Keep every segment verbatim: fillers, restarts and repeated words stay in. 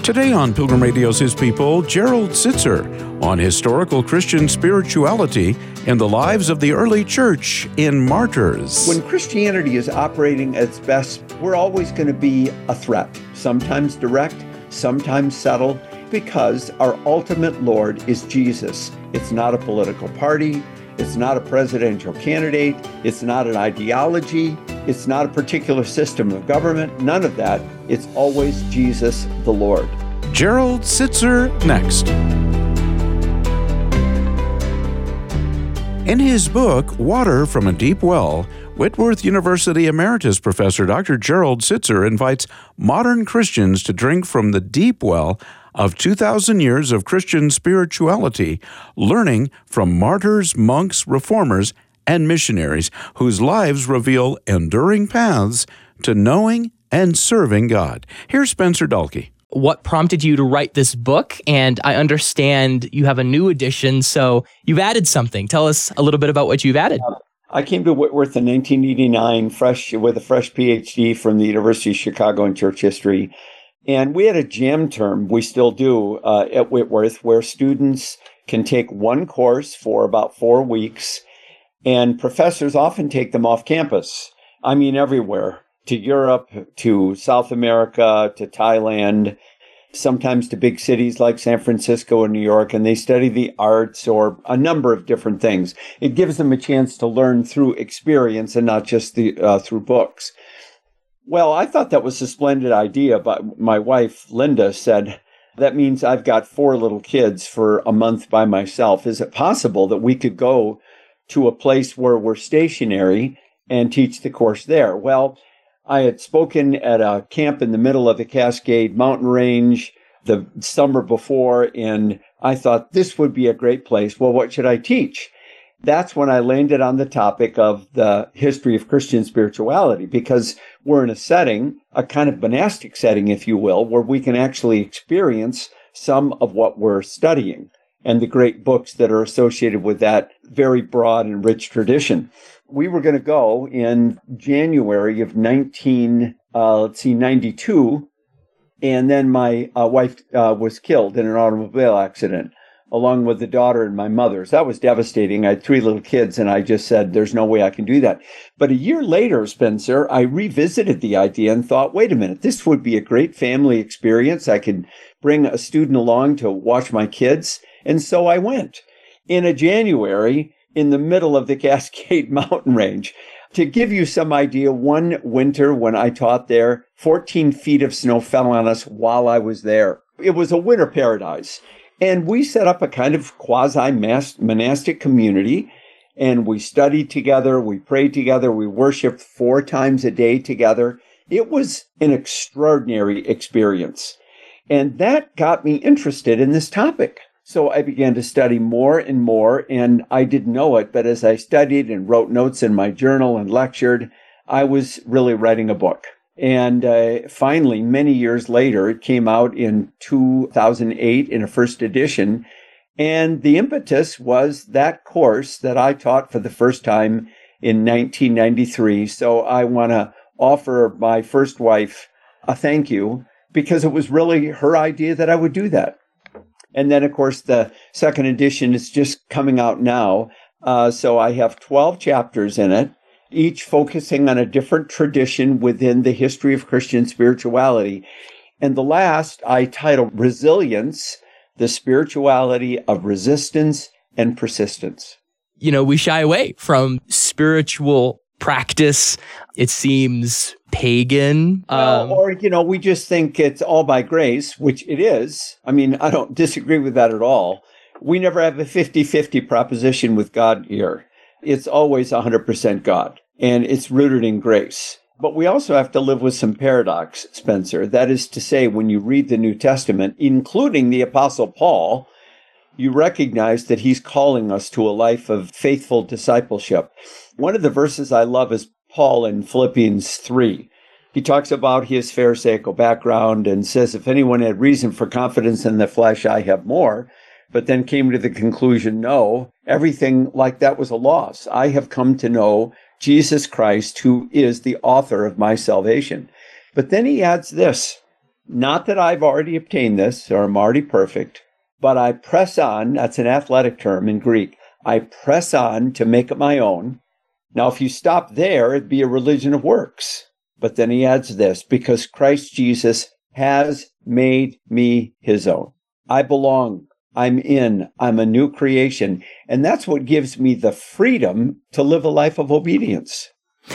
Today on Pilgrim Radio's His People, Gerald Sittser on historical Christian spirituality and the lives of the early church in martyrs. When Christianity is operating at its best, we're always going to be a threat, sometimes direct, sometimes subtle, because our ultimate Lord is Jesus. It's not a political party. It's not a presidential candidate. It's not an ideology. It's not a particular system of government. None of that. It's always Jesus the Lord. Gerald Sittser next. In his book, Water from a Deep Well, Whitworth University Emeritus Professor Doctor Gerald Sittser invites modern Christians to drink from the deep well of two thousand years of Christian spirituality, learning from martyrs, monks, reformers, and missionaries whose lives reveal enduring paths to knowing and serving God. Here's Spencer Dalkey. What prompted you to write this book? And I understand you have a new edition, so you've added something. Tell us a little bit about what you've added. I came to Whitworth in nineteen eighty-nine, fresh with a fresh P H D from the University of Chicago in church history. And we had a jam term, we still do, uh, at Whitworth, where students can take one course for about four weeks, and professors often take them off campus. I mean, everywhere, to Europe, to South America, to Thailand, sometimes to big cities like San Francisco and New York, and they study the arts or a number of different things. It gives them a chance to learn through experience and not just the uh, through books. Well, I thought that was a splendid idea, but my wife, Linda, said, that means I've got four little kids for a month by myself. Is it possible that we could go to a place where we're stationary and teach the course there? Well, I had spoken at a camp in the middle of the Cascade Mountain Range the summer before, and I thought this would be a great place. Well, what should I teach? That's when I landed on the topic of the history of Christian spirituality, because we're in a setting, a kind of monastic setting, if you will, where we can actually experience some of what we're studying and the great books that are associated with that very broad and rich tradition. We were going to go in January of nineteen, uh, let's see, ninety-two, and then my uh, wife uh, was killed in an automobile accident, along with the daughter and my mother. So that was devastating. I had three little kids, and I just said, there's no way I can do that. But a year later, Spencer, I revisited the idea and thought, wait a minute, this would be a great family experience. I could bring a student along to watch my kids. And so I went in a January in the middle of the Cascade Mountain Range. To give you some idea, one winter when I taught there, fourteen feet of snow fell on us while I was there. It was a winter paradise. And we set up a kind of quasi-monastic community, and we studied together, we prayed together, we worshiped four times a day together. It was an extraordinary experience. And that got me interested in this topic. So I began to study more and more, and I didn't know it, but as I studied and wrote notes in my journal and lectured, I was really writing a book. And uh, finally, many years later, it came out in two thousand eight in a first edition. And the impetus was that course that I taught for the first time in nineteen ninety-three. So I want to offer my first wife a thank you, because it was really her idea that I would do that. And then, of course, the second edition is just coming out now. Uh, so I have twelve chapters in it, each focusing on a different tradition within the history of Christian spirituality. And the last I titled Resilience, the Spirituality of Resistance and Persistence. You know, we shy away from spiritual practice. It seems pagan. Well, um, or, you know, we just think it's all by grace, which it is. I mean, I don't disagree with that at all. We never have a fifty-fifty proposition with God here. It's always one hundred percent God, and it's rooted in grace. But we also have to live with some paradox, Spencer. That is to say, when you read the New Testament, including the Apostle Paul, you recognize that he's calling us to a life of faithful discipleship. One of the verses I love is Paul in Philippians three. He talks about his Pharisaical background and says, if anyone had reason for confidence in the flesh, I have more. But then came to the conclusion, no, everything like that was a loss. I have come to know Jesus Christ, who is the author of my salvation. But then he adds this, Not that I've already obtained this or I'm already perfect, but I press on. That's an athletic term in Greek. I press on to make it my own. Now, if you stop there, it'd be a religion of works. But then he adds this, because Christ Jesus has made me his own. I belong. I'm in. I'm a new creation. And that's what gives me the freedom to live a life of obedience.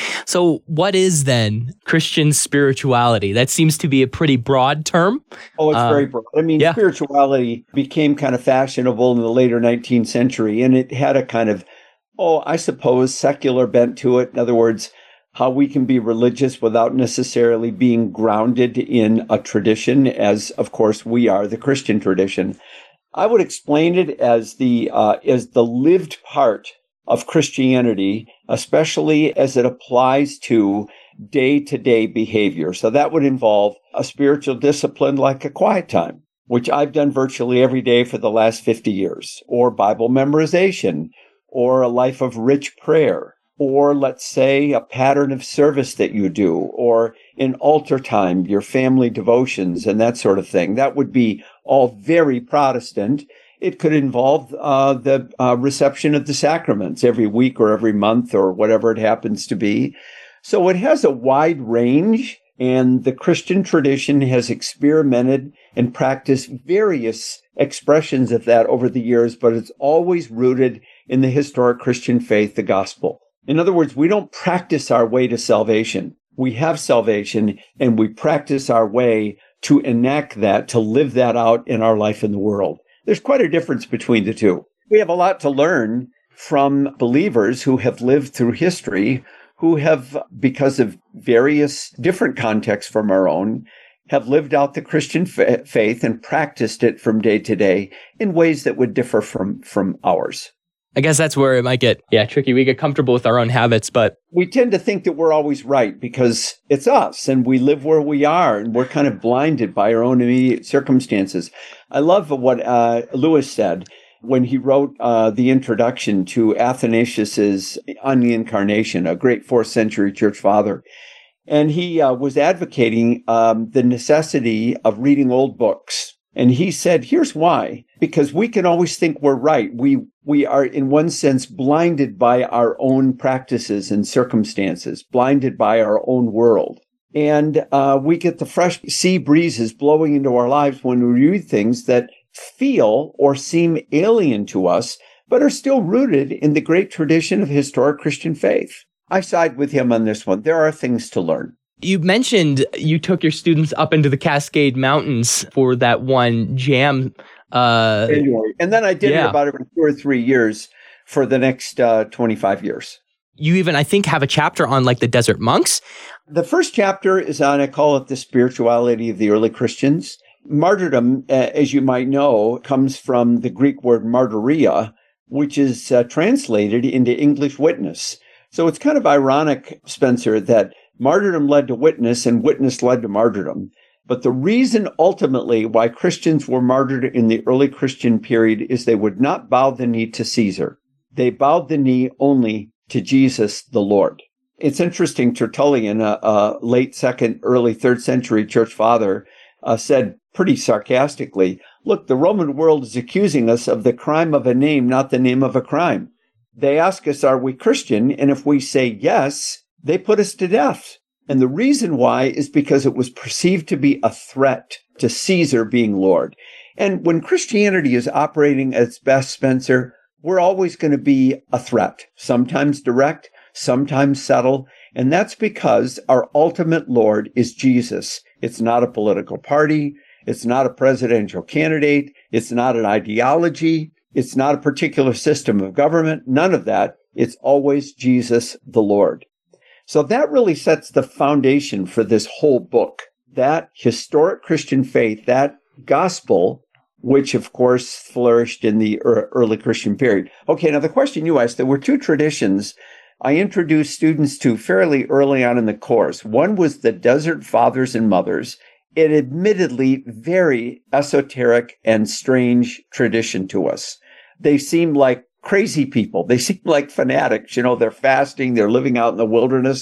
So what is then Christian spirituality? That seems to be a pretty broad term. Oh, it's uh, very broad. I mean, yeah. Spirituality became kind of fashionable in the later nineteenth century, and it had a kind of, oh, I suppose, secular bent to it. In other words, how we can be religious without necessarily being grounded in a tradition, as, of course, we are, the Christian tradition. I would explain it as the uh, as the lived part of Christianity, especially as it applies to day-to-day behavior. So that would involve a spiritual discipline like a quiet time, which I've done virtually every day for the last fifty years, or Bible memorization, or a life of rich prayer, or let's say a pattern of service that you do, or in altar time, your family devotions and that sort of thing. That would be all very Protestant. It could involve uh, the uh, reception of the sacraments every week or every month or whatever it happens to be. So it has a wide range, and the Christian tradition has experimented and practiced various expressions of that over the years, but it's always rooted in the historic Christian faith, the gospel. In other words, we don't practice our way to salvation. We have salvation, and we practice our way to enact that, to live that out in our life in the world. There's quite a difference between the two. We have a lot to learn from believers who have lived through history, who have, because of various different contexts from our own, have lived out the Christian fa- faith and practiced it from day to day in ways that would differ from, from ours. I guess that's where it might get, yeah, tricky. We get comfortable with our own habits, but we tend to think that we're always right because it's us and we live where we are and we're kind of blinded by our own immediate circumstances. I love what uh, Lewis said when he wrote uh, the introduction to Athanasius's On the Incarnation, a great fourth century church father. And he uh, was advocating um, the necessity of reading old books. And he said, here's why. Because we can always think we're right. We we are, in one sense, blinded by our own practices and circumstances, blinded by our own world. And uh, we get the fresh sea breezes blowing into our lives when we read things that feel or seem alien to us, but are still rooted in the great tradition of historic Christian faith. I side with him on this one. There are things to learn. You mentioned you took your students up into the Cascade Mountains for that one jam. Uh, January. And then I did yeah. it about every two or three years for the next uh, twenty-five years. You even, I think, have a chapter on like the desert monks. The first chapter is on, I call it the spirituality of the early Christians. Martyrdom, uh, as you might know, comes from the Greek word martyria, which is uh, translated into English witness. So it's kind of ironic, Spencer, that martyrdom led to witness and witness led to martyrdom. But the reason ultimately why Christians were martyred in the early Christian period is they would not bow the knee to Caesar. They bowed the knee only to Jesus the Lord. It's interesting, Tertullian, a, a late second, early third century church father, uh, said pretty sarcastically, look, the Roman world is accusing us of the crime of a name, not the name of a crime. They ask us, are we Christian? And if we say yes, they put us to death. And the reason why is because it was perceived to be a threat to Caesar being Lord. And when Christianity is operating at its best, Spencer, we're always going to be a threat, sometimes direct, sometimes subtle. And that's because our ultimate Lord is Jesus. It's not a political party. It's not a presidential candidate. It's not an ideology. It's not a particular system of government. None of that. It's always Jesus the Lord. So that really sets the foundation for this whole book. That historic Christian faith, that gospel, which of course flourished in the early Christian period. Okay, now the question you asked, there were two traditions I introduced students to fairly early on in the course. One was the Desert Fathers and Mothers, an admittedly very esoteric and strange tradition to us. They seem like crazy people. They seem like fanatics. You know, they're fasting, they're living out in the wilderness.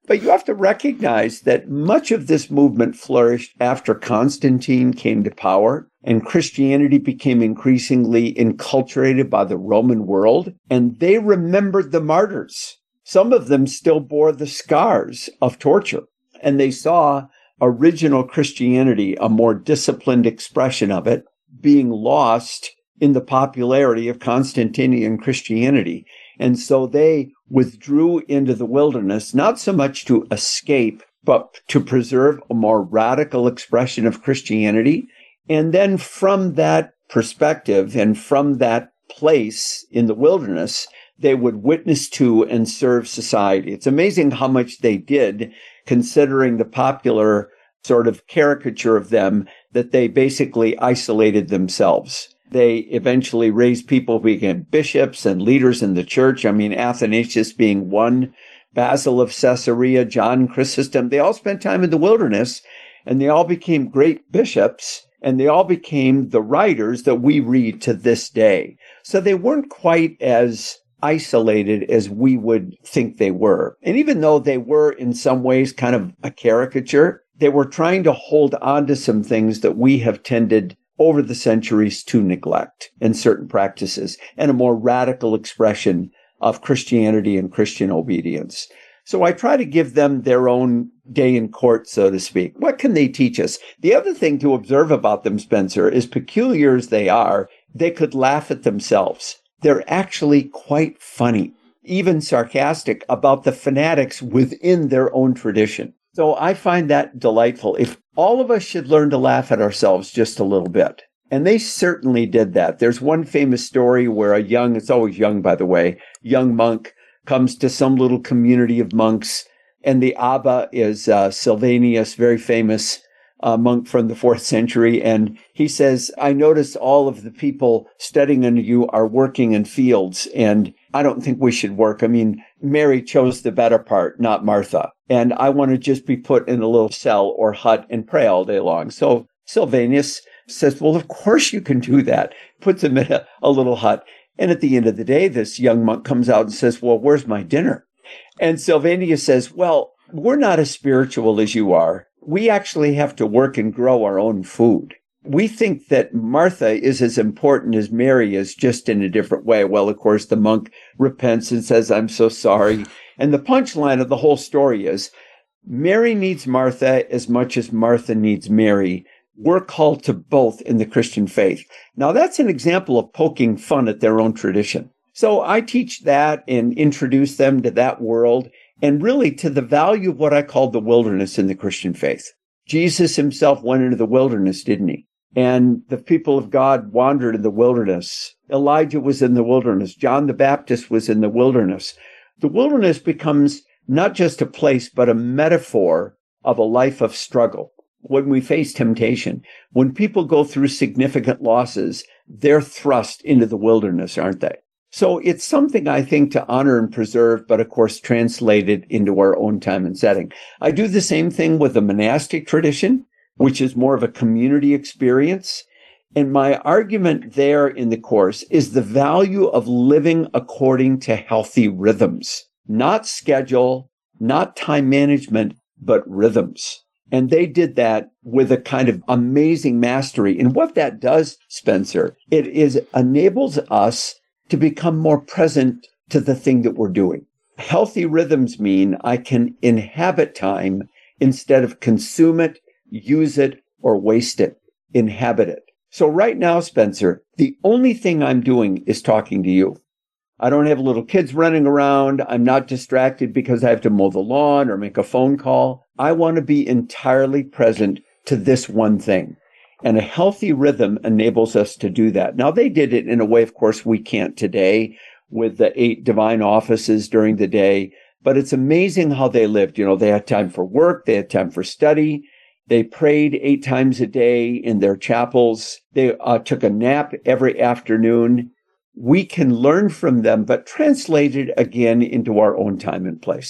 But you have to recognize that much of this movement flourished after Constantine came to power and Christianity became increasingly enculturated by the Roman world. And they remembered the martyrs. Some of them still bore the scars of torture. And they saw original Christianity, a more disciplined expression of it, being lost in the popularity of Constantinian Christianity. And so they withdrew into the wilderness, not so much to escape, but to preserve a more radical expression of Christianity. And then from that perspective and from that place in the wilderness, they would witness to and serve society. It's amazing how much they did, considering the popular sort of caricature of them, that they basically isolated themselves. They eventually raised people who became bishops and leaders in the church. I mean, Athanasius being one, Basil of Caesarea, John Chrysostom. They all spent time in the wilderness, and they all became great bishops, and they all became the writers that we read to this day. So they weren't quite as isolated as we would think they were. And even though they were in some ways kind of a caricature, they were trying to hold on to some things that we have tended over the centuries to neglect in certain practices and a more radical expression of Christianity and Christian obedience. So I try to give them their own day in court, so to speak. What can they teach us? The other thing to observe about them, Spencer, is peculiar as they are, they could laugh at themselves. They're actually quite funny, even sarcastic about the fanatics within their own tradition. So I find that delightful. If all of us should learn to laugh at ourselves just a little bit. And they certainly did that. There's one famous story where a young, it's always young, by the way, young monk comes to some little community of monks. And the Abba is uh, Sylvanus, very famous uh, monk from the fourth century. And he says, I notice all of the people studying under you are working in fields. And I don't think we should work. I mean, Mary chose the better part, not Martha. And I want to just be put in a little cell or hut and pray all day long. So Sylvanus says, well, of course you can do that. Puts him in a, a little hut. And at the end of the day, this young monk comes out and says, well, where's my dinner? And Sylvanus says, well, we're not as spiritual as you are. We actually have to work and grow our own food. We think that Martha is as important as Mary is, just in a different way. Well, of course, the monk repents and says, I'm so sorry. And the punchline of the whole story is, Mary needs Martha as much as Martha needs Mary. We're called to both in the Christian faith. Now, that's an example of poking fun at their own tradition. So I teach that and introduce them to that world and really to the value of what I call the wilderness in the Christian faith. Jesus himself went into the wilderness, didn't he? And the people of God wandered in the wilderness. Elijah was in the wilderness. John the Baptist was in the wilderness. The wilderness becomes not just a place, but a metaphor of a life of struggle. When we face temptation, when people go through significant losses, they're thrust into the wilderness, aren't they? So it's something I think to honor and preserve, but of course translate it into our own time and setting. I do the same thing with the monastic tradition, which is more of a community experience. And my argument there in the course is the value of living according to healthy rhythms, not schedule, not time management, but rhythms. And they did that with a kind of amazing mastery. And what that does, Spencer, it is enables us to become more present to the thing that we're doing. Healthy rhythms mean I can inhabit time instead of consume it, use it, or waste it. Inhabit it. So right now, Spencer, the only thing I'm doing is talking to you. I don't have little kids running around. I'm not distracted because I have to mow the lawn or make a phone call. I want to be entirely present to this one thing. And a healthy rhythm enables us to do that. Now, they did it in a way, of course, we can't today with the eight divine offices during the day. But it's amazing how they lived. You know, they had time for work. They had time for study. They prayed eight times a day in their chapels. They uh, took a nap every afternoon. We can learn from them, but translate it again into our own time and place.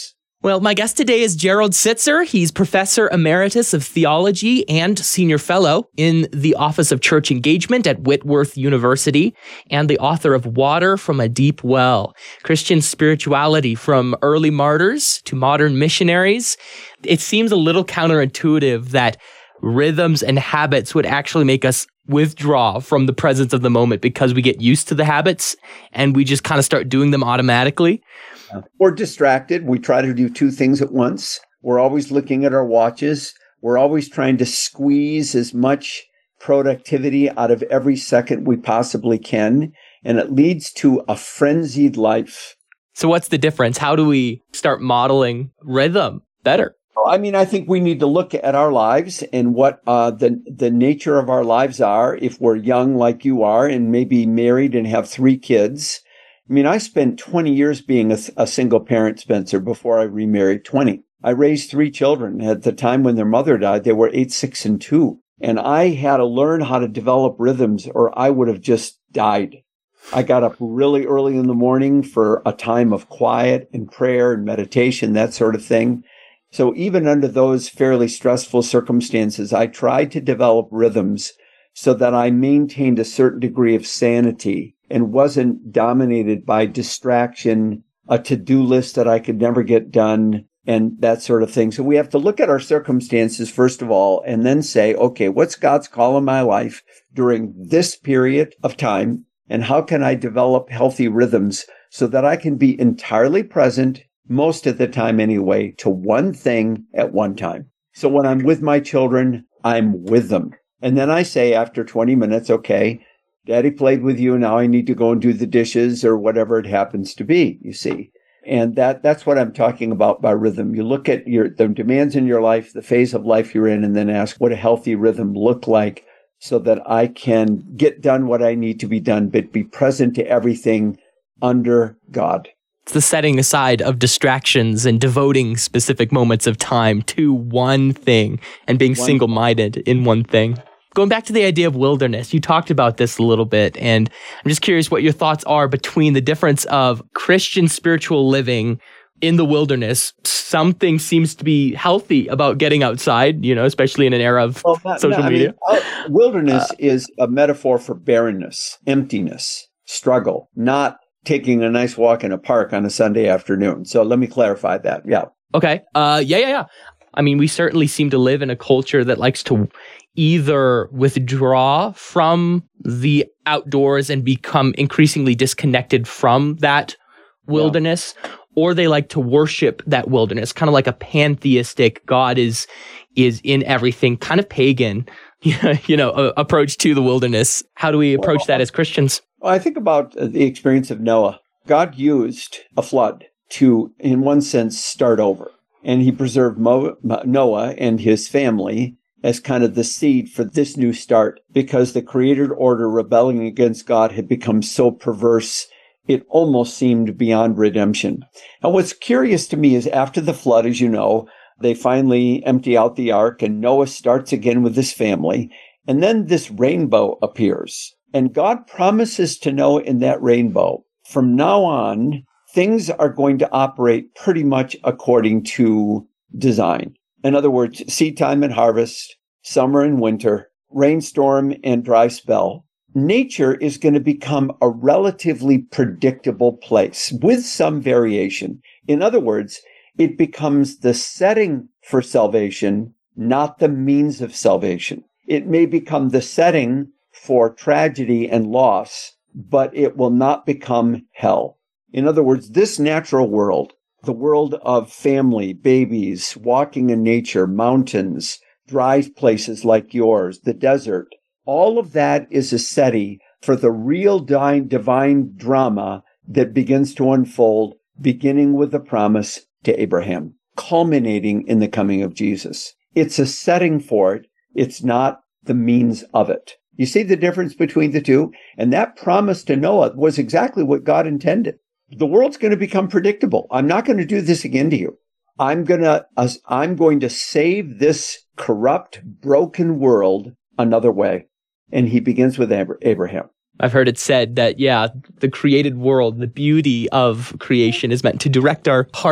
Well, my guest today is Gerald Sittser. He's Professor Emeritus of Theology and Senior Fellow in the Office of Church Engagement at Whitworth University and the author of Water from a Deep Well, Christian Spirituality from Early Martyrs to Modern Missionaries. It seems a little counterintuitive that rhythms and habits would actually make us withdraw from the presence of the moment because we get used to the habits and we just kind of start doing them automatically. We're distracted. We try to do two things at once. We're always looking at our watches. We're always trying to squeeze as much productivity out of every second we possibly can. And it leads to a frenzied life. So what's the difference? How do we start modeling rhythm better? I mean, I think we need to look at our lives and what uh, the the nature of our lives are. If we're young like you are and maybe married and have three kids. I mean, I spent twenty years being a, a single parent, Spencer, before I remarried. twenty. I raised three children. At the time when their mother died, they were eight, six, and two. And I had to learn how to develop rhythms or I would have just died. I got up really early in the morning for a time of quiet and prayer and meditation, that sort of thing. So even under those fairly stressful circumstances, I tried to develop rhythms so that I maintained a certain degree of sanity and wasn't dominated by distraction, a to-do list that I could never get done, and that sort of thing. So we have to look at our circumstances, first of all, and then say, okay, what's God's call in my life during this period of time, and how can I develop healthy rhythms so that I can be entirely present most of the time anyway, to one thing at one time. So when I'm with my children, I'm with them. And then I say after twenty minutes, okay, Daddy played with you, now I need to go and do the dishes or whatever it happens to be, you see. And that that's what I'm talking about by rhythm. You look at your the demands in your life, the phase of life you're in, and then ask what a healthy rhythm look like so that I can get done what I need to be done, but be present to everything under God. It's the setting aside of distractions and devoting specific moments of time to one thing and being one single-minded in one thing. Going back to the idea of wilderness, you talked about this a little bit, and I'm just curious what your thoughts are between the difference of Christian spiritual living in the wilderness. Something seems to be healthy about getting outside, you know, especially in an era of well, not, social no, media. I mean, uh, wilderness uh, is a metaphor for barrenness, emptiness, struggle, not taking a nice walk in a park on a Sunday afternoon. So let me clarify that. Yeah. Okay. Uh, yeah, yeah, yeah. I mean, we certainly seem to live in a culture that likes to either withdraw from the outdoors and become increasingly disconnected from that wilderness, yeah. or they like to worship that wilderness, kind of like a pantheistic God is is in everything, kind of pagan, you know, uh, approach to the wilderness. How do we approach well, that as Christians? Well, I think about the experience of Noah. God used a flood to, in one sense, start over. And he preserved Mo- Noah and his family as kind of the seed for this new start because the created order rebelling against God had become so perverse, it almost seemed beyond redemption. And what's curious to me is after the flood, as you know, they finally empty out the ark and Noah starts again with his family. And then this rainbow appears. And God promises to Noah in that rainbow, from now on, things are going to operate pretty much according to design. In other words, seed time and harvest, summer and winter, rainstorm and dry spell. Nature is going to become a relatively predictable place with some variation. In other words, it becomes the setting for salvation, not the means of salvation. It may become the setting for tragedy and loss, but it will not become hell. In other words, this natural world, the world of family, babies, walking in nature, mountains, dry places like yours, the desert, all of that is a setting for the real divine drama that begins to unfold, beginning with the promise to Abraham, culminating in the coming of Jesus. It's a setting for it. It's not the means of it. You see the difference between the two? And that promise to Noah was exactly what God intended. The world's going to become predictable. I'm not going to do this again to you. I'm going to, I'm going to save this corrupt, broken world another way. And he begins with Abraham. I've heard it said that, yeah, the created world, the beauty of creation is meant to direct our hearts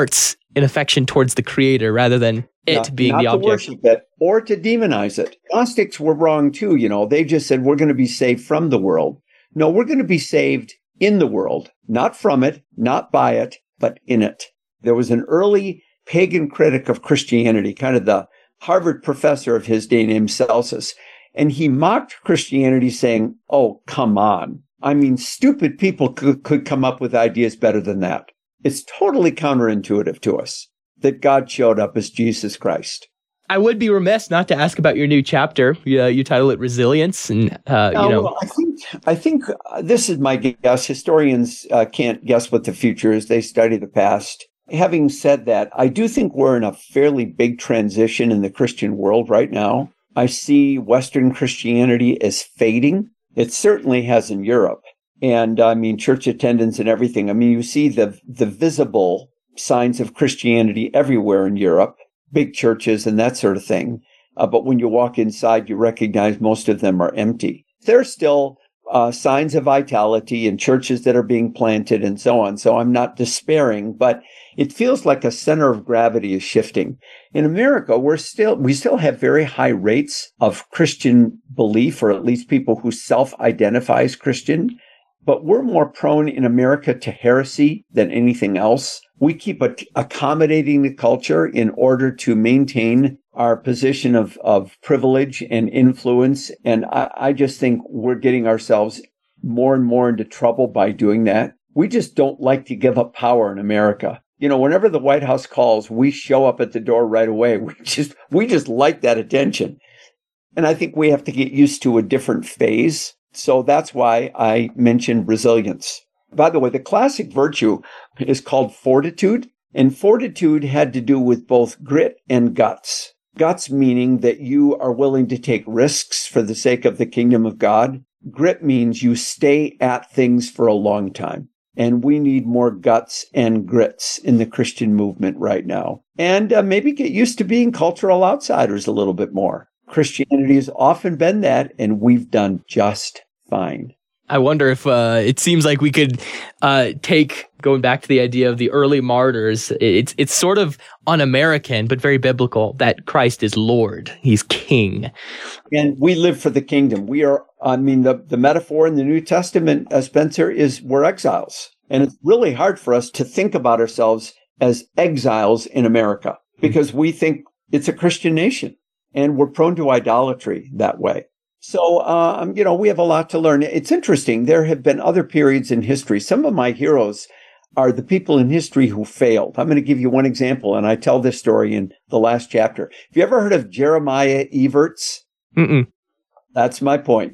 an affection towards the creator rather than it not, being not the to object. worship it or to demonize it. Gnostics were wrong too. You know, they just said we're going to be saved from the world. No, we're going to be saved in the world, not from it, not by it, but in it. There was an early pagan critic of Christianity, kind of the Harvard professor of his day named Celsus, and he mocked Christianity saying, oh, come on. I mean, stupid people could, could come up with ideas better than that. It's totally counterintuitive to us that God showed up as Jesus Christ. I would be remiss not to ask about your new chapter. You, uh, you title it Resilience, and uh, no, you know. Well, I think I think uh, this is my guess. Historians uh, can't guess what the future is; they study the past. Having said that, I do think we're in a fairly big transition in the Christian world right now. I see Western Christianity as fading. It certainly has in Europe, and I mean church attendance and everything. I mean, you see the the visible signs of Christianity everywhere in Europe. Big churches and that sort of thing. Uh, but when you walk inside, you recognize most of them are empty. There are still uh, signs of vitality in churches that are being planted and so on. So I'm not despairing, but it feels like a center of gravity is shifting. In America, we're still, we still have very high rates of Christian belief, or at least people who self-identify as Christian. But we're more prone in America to heresy than anything else. We keep a- accommodating the culture in order to maintain our position of, of privilege and influence. And I, I just think we're getting ourselves more and more into trouble by doing that. We just don't like to give up power in America. You know, whenever the White House calls, we show up at the door right away. We just, we just like that attention. And I think we have to get used to a different phase. So that's why I mentioned resilience. By the way, the classic virtue is called fortitude, and fortitude had to do with both grit and guts. Guts meaning that you are willing to take risks for the sake of the kingdom of God. Grit means you stay at things for a long time. And we need more guts and grits in the Christian movement right now. And uh, maybe get used to being cultural outsiders a little bit more. Christianity has often been that, and we've done just fine. I wonder if uh, it seems like we could uh, take, going back to the idea of the early martyrs, it's it's sort of un-American, but very biblical, that Christ is Lord. He's King. And we live for the kingdom. We are, I mean, the, the metaphor in the New Testament, uh, Spencer, is we're exiles. And it's really hard for us to think about ourselves as exiles in America because we think it's a Christian nation. And we're prone to idolatry that way. So, um, you know, we have a lot to learn. It's interesting. There have been other periods in history. Some of my heroes are the people in history who failed. I'm going to give you one example, and I tell this story in the last chapter. Have you ever heard of Jeremiah Everts? Mm-mm. That's my point.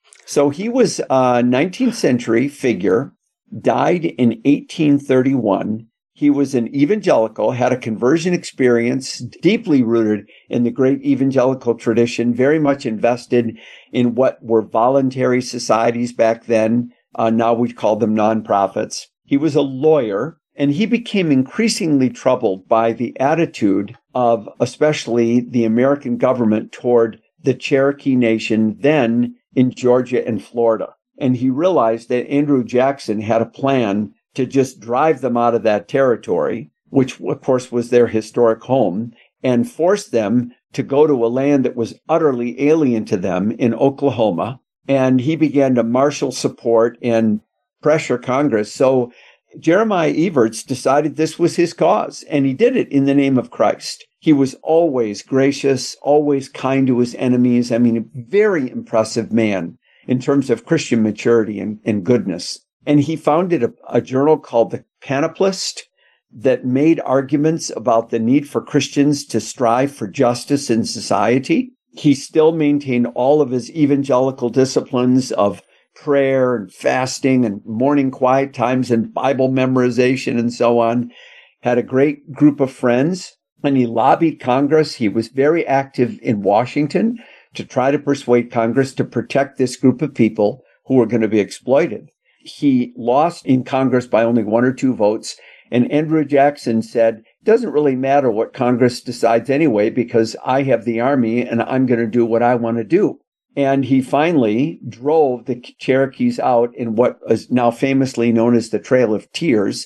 So he was a nineteenth century figure, died in eighteen thirty-one. He was an evangelical, had a conversion experience, deeply rooted in the great evangelical tradition, very much invested in what were voluntary societies back then. Uh, now we call them nonprofits. He was a lawyer, and he became increasingly troubled by the attitude of especially the American government toward the Cherokee Nation, then in Georgia and Florida. And he realized that Andrew Jackson had a plan to just drive them out of that territory, which of course was their historic home, and force them to go to a land that was utterly alien to them in Oklahoma. And he began to marshal support and pressure Congress. So Jeremiah Everts decided this was his cause, and he did it in the name of Christ. He was always gracious, always kind to his enemies. I mean, a very impressive man in terms of Christian maturity and, and goodness. And he founded a, a journal called The Panoplist that made arguments about the need for Christians to strive for justice in society. He still maintained all of his evangelical disciplines of prayer and fasting and morning quiet times and Bible memorization and so on. Had a great group of friends, and he lobbied Congress. He was very active in Washington to try to persuade Congress to protect this group of people who were going to be exploited. He lost in Congress by only one or two votes. And Andrew Jackson said, it doesn't really matter what Congress decides anyway, because I have the army and I'm going to do what I want to do. And he finally drove the Cherokees out in what is now famously known as the Trail of Tears.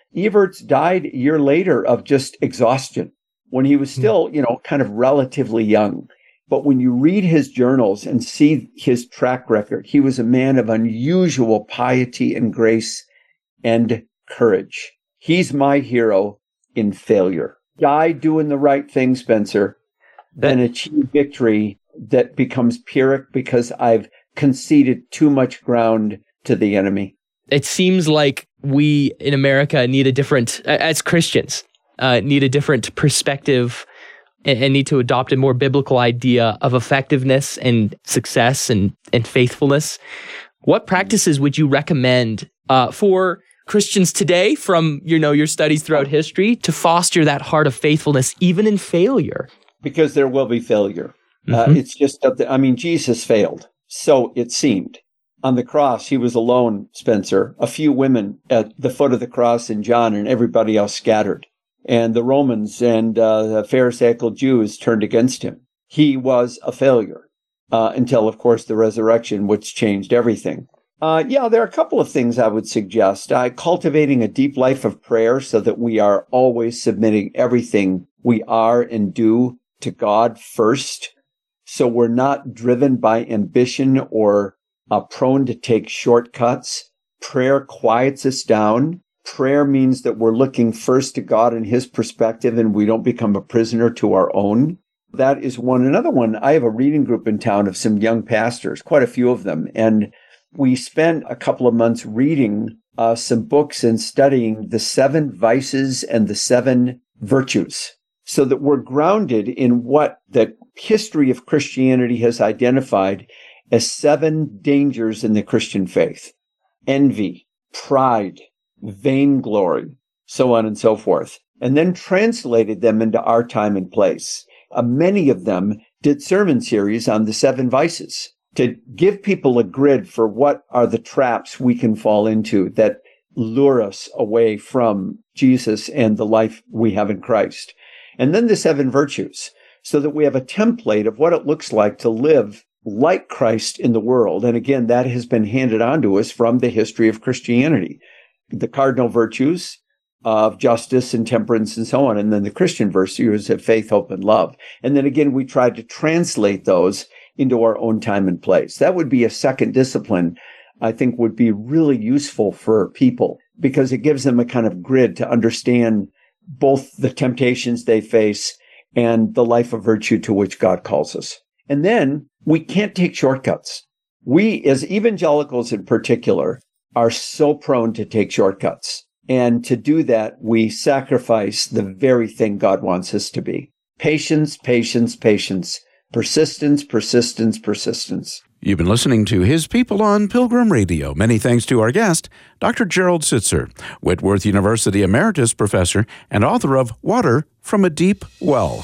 Everts died a year later of just exhaustion when he was still, you know, kind of relatively young. But when you read his journals and see his track record, he was a man of unusual piety and grace and courage. He's my hero in failure. Die doing the right thing, Spencer, then achieve victory that becomes Pyrrhic because I've conceded too much ground to the enemy. It seems like we in America need a different, as Christians, uh, need a different perspective and, and need to adopt a more biblical idea of effectiveness and success and, and faithfulness. What practices would you recommend uh, for Christians today, from you know your studies throughout history, to foster that heart of faithfulness even in failure? Because there will be failure. Mm-hmm. Uh, it's just, I mean, Jesus failed. So it seemed. On the cross, he was alone, Spencer. A few women at the foot of the cross in John, and everybody else scattered. And the Romans and uh, the Pharisaical Jews turned against him. He was a failure uh, until, of course, the resurrection, which changed everything. Uh, yeah, there are a couple of things I would suggest. Uh, cultivating a deep life of prayer so that we are always submitting everything we are and do to God first. So we're not driven by ambition or uh, prone to take shortcuts. Prayer quiets us down. Prayer means that we're looking first to God and his perspective, and we don't become a prisoner to our own. That is one. Another one, I have a reading group in town of some young pastors, quite a few of them, and we spent a couple of months reading uh, some books and studying the seven vices and the seven virtues so that we're grounded in what the history of Christianity has identified as seven dangers in the Christian faith: envy, pride, vainglory, so on and so forth, and then translated them into our time and place. Uh, many of them did sermon series on the seven vices, to give people a grid for what are the traps we can fall into that lure us away from Jesus and the life we have in Christ. And then the seven virtues, so that we have a template of what it looks like to live like Christ in the world. And again, that has been handed on to us from the history of Christianity. The cardinal virtues of justice and temperance and so on, and then the Christian virtues of faith, hope, and love. And then again, we tried to translate those into our own time and place. That would be a second discipline I think would be really useful for people, because it gives them a kind of grid to understand both the temptations they face and the life of virtue to which God calls us. And then we can't take shortcuts. We, as evangelicals in particular, are so prone to take shortcuts. And to do that, we sacrifice the very thing God wants us to be. Patience, patience, patience. Persistence, persistence, persistence. You've been listening to His People on Pilgrim Radio. Many thanks to our guest, Doctor Gerald Sittser, Whitworth University Emeritus Professor and author of Water from a Deep Well.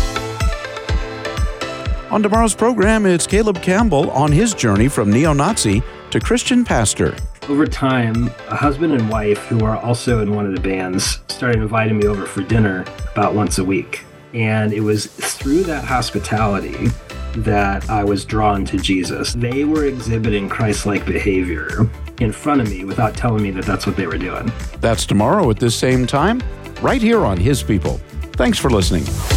On tomorrow's program, it's Caleb Campbell on his journey from neo-Nazi to Christian pastor. Over time, a husband and wife who are also in one of the bands started inviting me over for dinner about once a week. And it was through that hospitality that I was drawn to Jesus. They were exhibiting Christ-like behavior in front of me without telling me that that's what they were doing. That's tomorrow at this same time, right here on His People. Thanks for listening.